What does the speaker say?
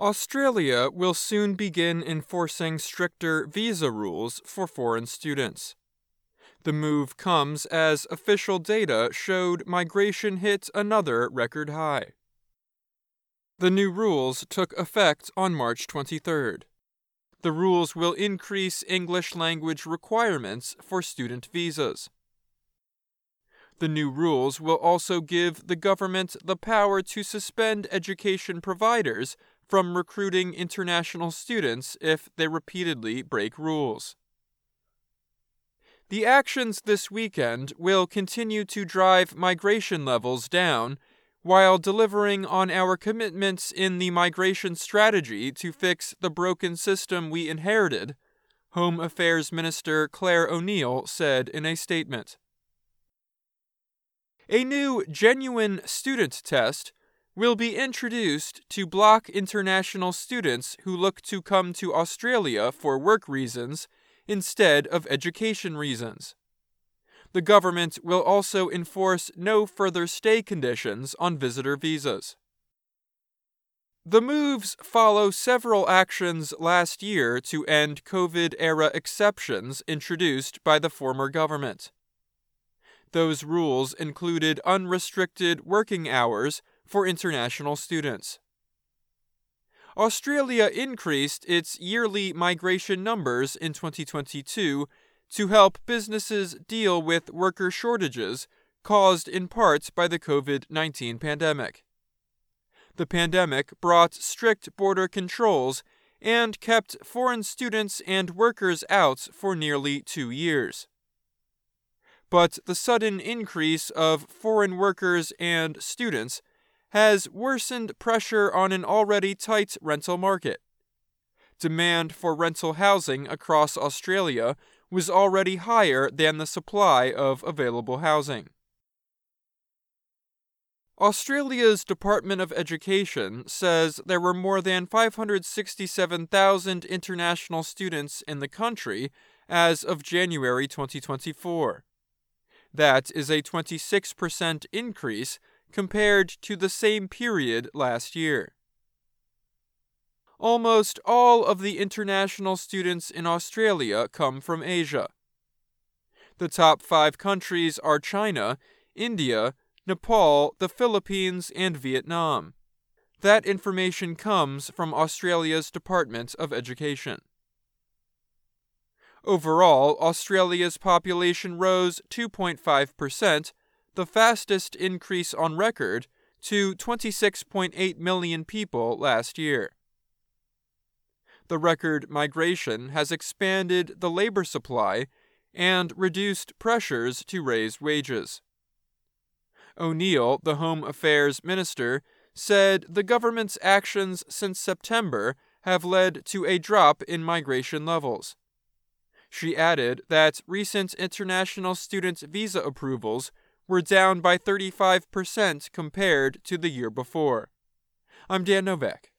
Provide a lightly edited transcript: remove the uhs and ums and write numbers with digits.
Australia will soon begin enforcing stricter visa rules for foreign students. The move comes as official data showed migration hit another record high. The new rules took effect on March 23rd. The rules will increase English language requirements for student visas. The new rules will also give the government the power to suspend education providers from recruiting international students if they repeatedly break rules. The actions this weekend will continue to drive migration levels down while delivering on our commitments in the migration strategy to fix the broken system we inherited, Home Affairs Minister Claire O'Neil said in a statement. A new genuine student test will be introduced to block international students who look to come to Australia for work reasons instead of education reasons. The government will also enforce no further stay conditions on visitor visas. The moves follow several actions last year to end COVID-era exceptions introduced by the former government. Those rules included unrestricted working hours for international students. Australia increased its yearly migration numbers in 2022 to help businesses deal with worker shortages caused in part by the COVID-19 pandemic. The pandemic brought strict border controls and kept foreign students and workers out for nearly 2 years. But the sudden increase of foreign workers and students has worsened pressure on an already tight rental market. Demand for rental housing across Australia was already higher than the supply of available housing. Australia's Department of Education says there were more than 567,000 international students in the country as of January 2024. That is a 26% increase compared to the same period last year. Almost all of the international students in Australia come from Asia. The top 5 countries are China, India, Nepal, the Philippines, and Vietnam. That information comes from Australia's Department of Education. Overall, Australia's population rose 2.5%, the fastest increase on record, to 26.8 million people last year. The record migration has expanded the labor supply and reduced pressures to raise wages. O'Neil, the Home Affairs Minister, said the government's actions since September have led to a drop in migration levels. She added that recent international student visa approvals were down by 35% compared to the year before. I'm Dan Novak.